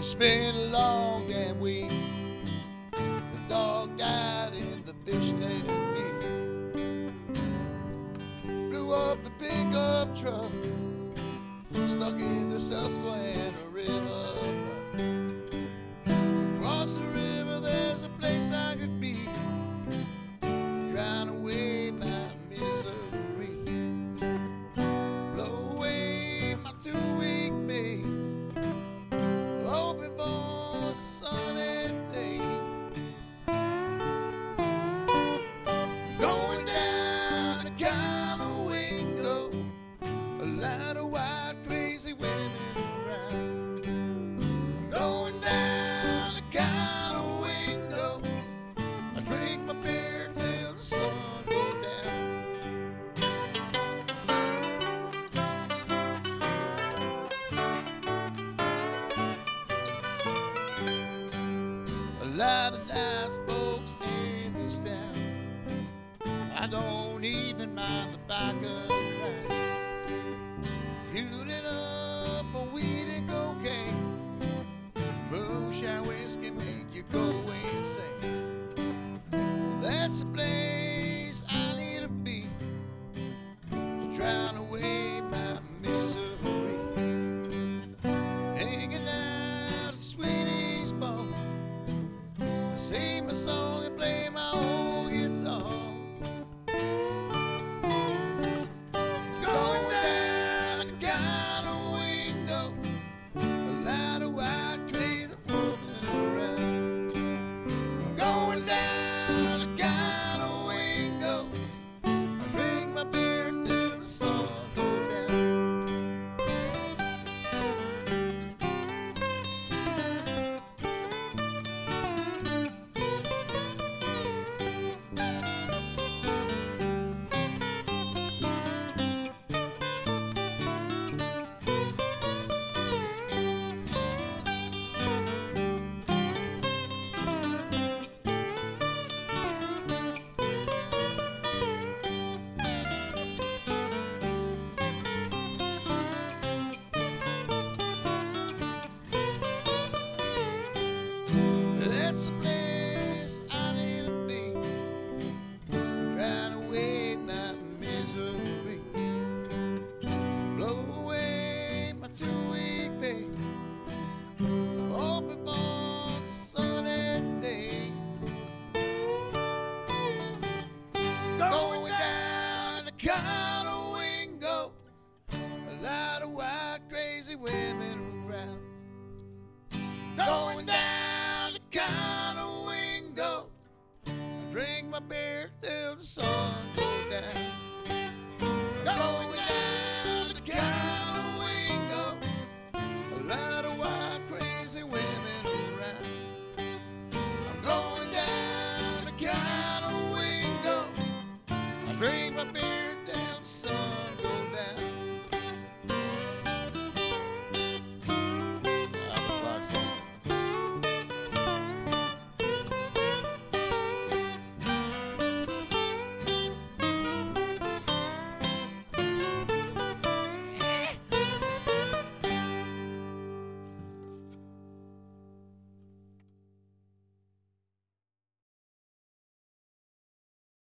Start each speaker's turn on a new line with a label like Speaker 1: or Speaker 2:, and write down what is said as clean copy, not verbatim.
Speaker 1: been a long damn week. The dog died and the bitch left me. Blew up the pickup truck, stuck in the Susquehanna River. Across the river there's a place I could be, drown away my misery, blow away my 2-week pay, hoping for a sunny day. Going down the Conowingo, a lot of white crazy women around. Going down the Conowingo, I drink my beer till the sun goes down. A lot of nice folks in this town, I don't even mind the biker crowd. Fueling up on weed and cocaine, moonshine whiskey make you go insane. That's the place I need to be, to drown away my misery. Hanging out at Sweetie's bar, I sing my song and play my old guitar. Going down the Conowingo, a lot of white crazy women around. Going down the Conowingo, I drink my beer till the sun goes down. That's the place I need to be, drown away my misery, blow away my 2-week pay, hoping for a sunny day. Going down the Conowingo, a lot of white crazy women around. Going down the Conowingo, I drink my beer till the sun goes down. Going down the Conowingo, a lot of white crazy women around. I'm going down the Conowingo, I drink my beer